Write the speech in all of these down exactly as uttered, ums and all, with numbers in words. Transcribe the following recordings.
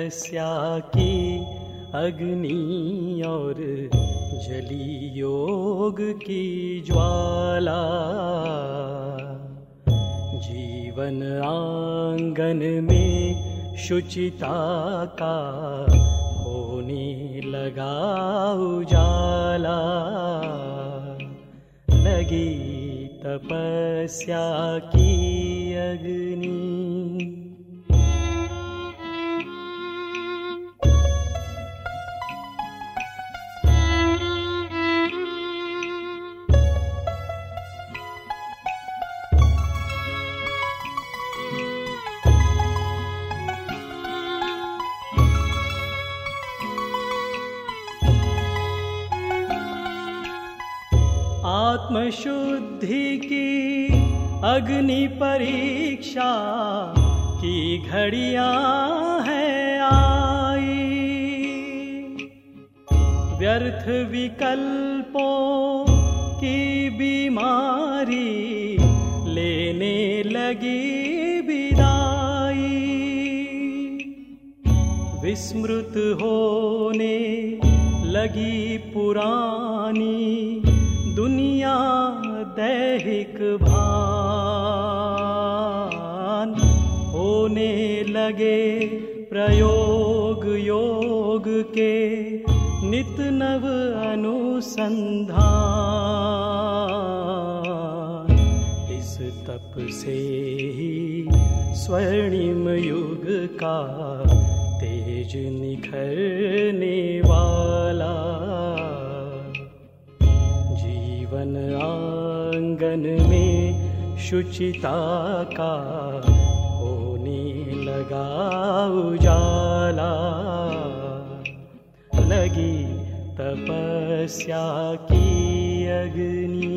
तपस्या की अग्नि और जली योग की ज्वाला, जीवन आंगन में शुचिता का होने लगा उजाला। लगी तपस्या की अग्नि। आत्मशुद्धि की अग्नि परीक्षा की घड़ियां हैं आई। व्यर्थ विकल्पों की बीमारी लेने लगी विदाई। विस्मृत होने लगी पुरानी दुनिया दैहिक भान। होने लगे प्रयोग योग के नित नव अनुसंधान। इस तप से ही स्वर्णिम युग का तेज निखरने वाला। जीवन आंगन में शुचिता का होने लगा उजाला। लगी तपस्या की अग्नि।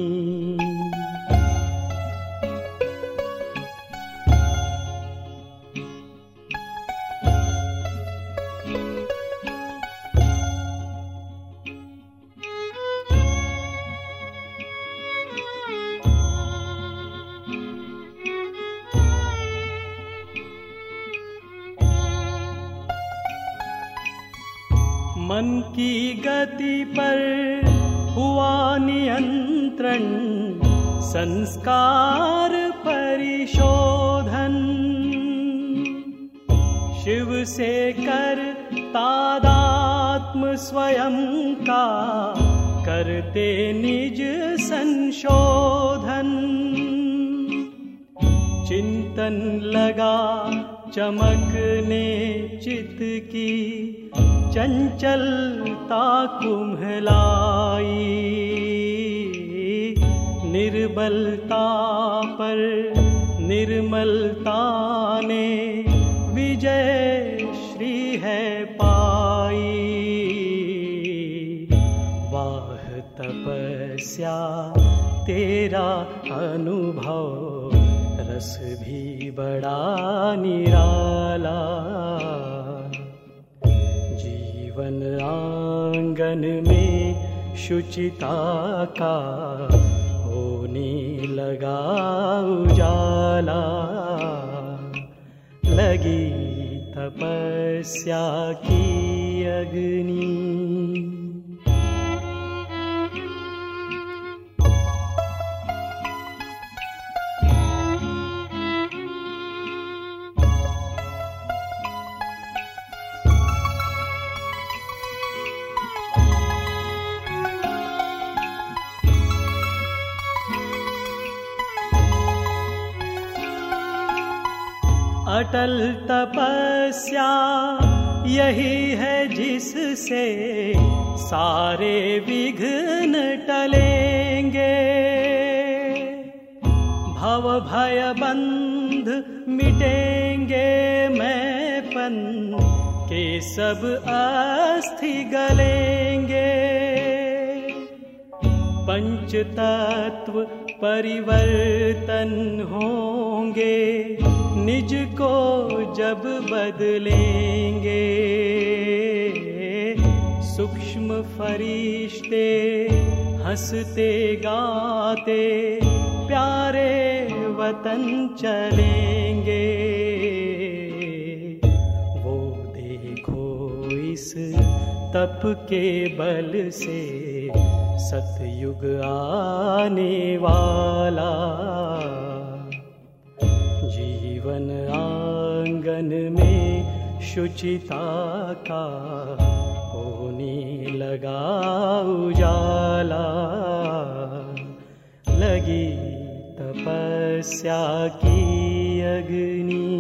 मन की गति पर हुआ नियंत्रण, संस्कार परिशोधन। शिव से कर तादात्म स्वयं का करते निज संशोधन। चिंतन लगा चमकने चित्त की चंचलता कुम्हलाई। निर्बलता पर निर्मलता ने विजय श्री है पाई। वाह तपस्या तेरा अनुभव, रस भी बड़ा निराला। जीवन आंगन में शुचिता का होने लगा उजाला। लगी तपस्या की अग्नि। अटल तपस्या यही है जिससे सारे विघ्न टलेंगे। भव भय बंध मिटेंगे, मैंपन के सब अस्थि गलेंगे। पंच तत्व परिवर्तन होंगे, निज को जब बदलेंगे। सूक्ष्म फरिश्ते हंसते गाते प्यारे वतन चलेंगे। वो देखो इस तप के बल से सतयुग आने वाला। जीवन आंगन में शुचिता का होने लगा उजाला। लगी तपस्या की अग्नि